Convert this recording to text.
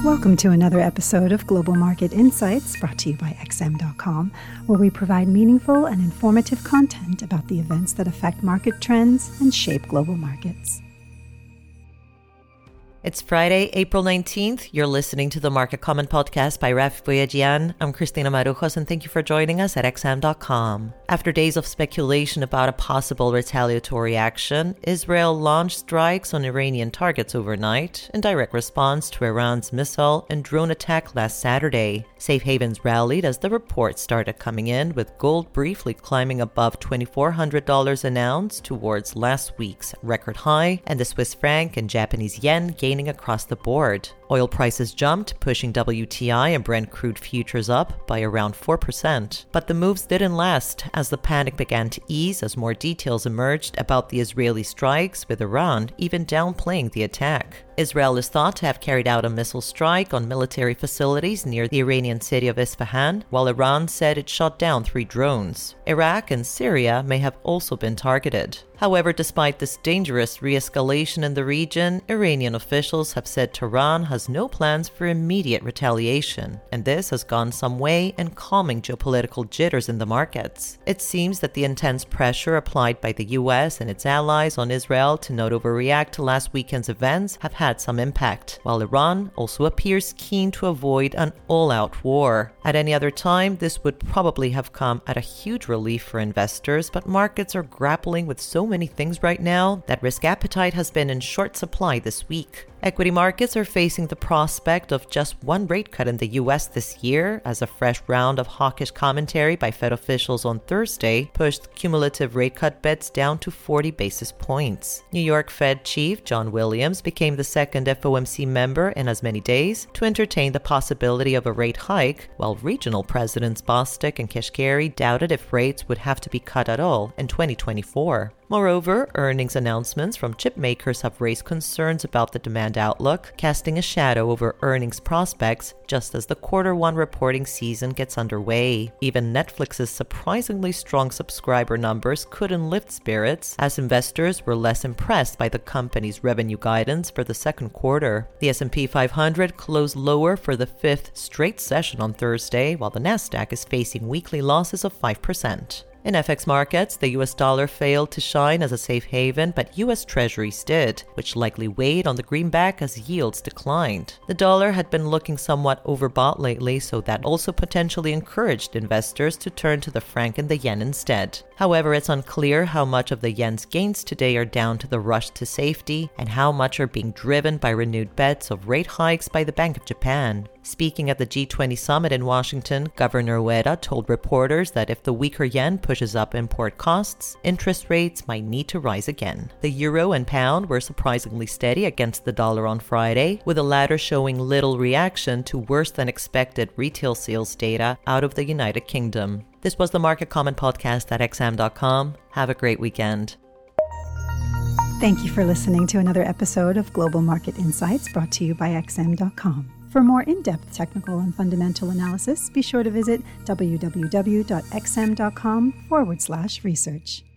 Welcome to another episode of Global Market Insights, brought to you by XM.com, where we provide meaningful and informative content about the events that affect market trends and shape global markets. It's Friday, April 19th. You're listening to the Market Comment Podcast by Rafi Boyadjian. I'm Christina Marujos, and thank you for joining us at XM.com. After days of speculation about a possible retaliatory action, Israel launched strikes on Iranian targets overnight in direct response to Iran's missile and drone attack last Saturday. Safe havens rallied as the reports started coming in, with gold briefly climbing above $2,400 an ounce towards last week's record high, and the Swiss franc and Japanese yen gaining across the board. Oil prices jumped, pushing WTI and Brent crude futures up by around 4%. But the moves didn't last as the panic began to ease as more details emerged about the Israeli strikes, with Iran even downplaying the attack. Israel is thought to have carried out a missile strike on military facilities near the Iranian city of Isfahan, while Iran said it shot down 3 drones. Iraq and Syria may have also been targeted. However, despite this dangerous re-escalation in the region, Iranian officials have said Tehran has no plans for immediate retaliation, and this has gone some way in calming geopolitical jitters in the markets. It seems that the intense pressure applied by the US and its allies on Israel to not overreact to last weekend's events have had some impact, while Iran also appears keen to avoid an all-out war. At any other time, this would probably have come at a huge relief for investors, but markets are grappling with so many things right now that risk appetite has been in short supply this week. Equity markets are facing the prospect of just one rate cut in the US this year, as a fresh round of hawkish commentary by Fed officials on Thursday pushed cumulative rate cut bets down to 40 basis points. New York Fed Chief John Williams became the second FOMC member in as many days to entertain the possibility of a rate hike, while regional presidents Bostic and Kashkari doubted if rates would have to be cut at all in 2024. Moreover, earnings announcements from chip makers have raised concerns about the demand outlook, casting a shadow over earnings prospects just as the Q1 reporting season gets underway. Even Netflix's surprisingly strong subscriber numbers couldn't lift spirits, as investors were less impressed by the company's revenue guidance for the second quarter. The S&P 500 closed lower for the 5th straight session on Thursday, while the Nasdaq is facing weekly losses of 5%. In FX markets, the US dollar failed to shine as a safe haven, but US Treasuries did, which likely weighed on the greenback as yields declined. The dollar had been looking somewhat overbought lately, so that also potentially encouraged investors to turn to the franc and the yen instead. However, it's unclear how much of the yen's gains today are down to the rush to safety and how much are being driven by renewed bets of rate hikes by the Bank of Japan. Speaking at the G20 summit in Washington, Governor Ueda told reporters that if the weaker yen pushes up import costs, interest rates might need to rise again. The euro and pound were surprisingly steady against the dollar on Friday, with the latter showing little reaction to worse than expected retail sales data out of the United Kingdom. This was the Market Comment Podcast at XM.com. Have a great weekend. Thank you for listening to another episode of Global Market Insights, brought to you by XM.com. For more in-depth technical and fundamental analysis, be sure to visit www.xm.com/research.